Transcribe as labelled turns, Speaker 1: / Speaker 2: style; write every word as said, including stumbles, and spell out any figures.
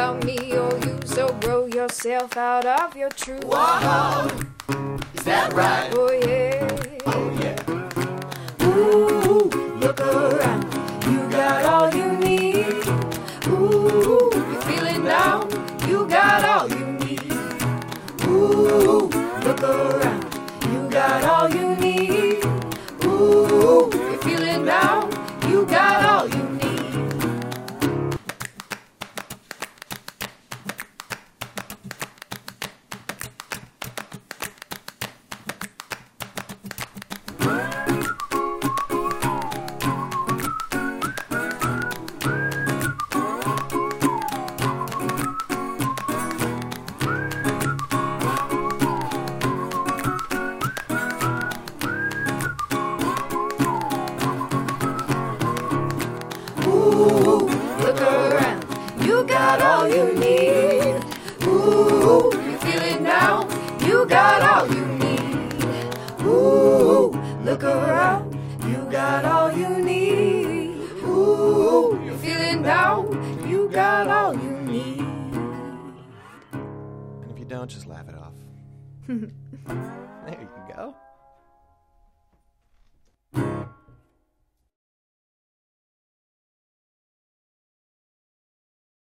Speaker 1: about me or you, so grow yourself out of your truth.
Speaker 2: Whoa, is that right?
Speaker 1: Oh yeah.
Speaker 2: Oh yeah.
Speaker 1: Ooh, look around, you got all you need. Ooh, you're feeling down, you got all you need. Ooh, look around, you got all you need. Ooh, you're feeling down, you got all you need. Ooh, look around, you got all you need. Ooh, you're feeling down, you got all you need. Ooh, look around, you got all you need. Ooh, you're feeling down, you got all you need.
Speaker 3: And if you don't, just laugh it off. There you go.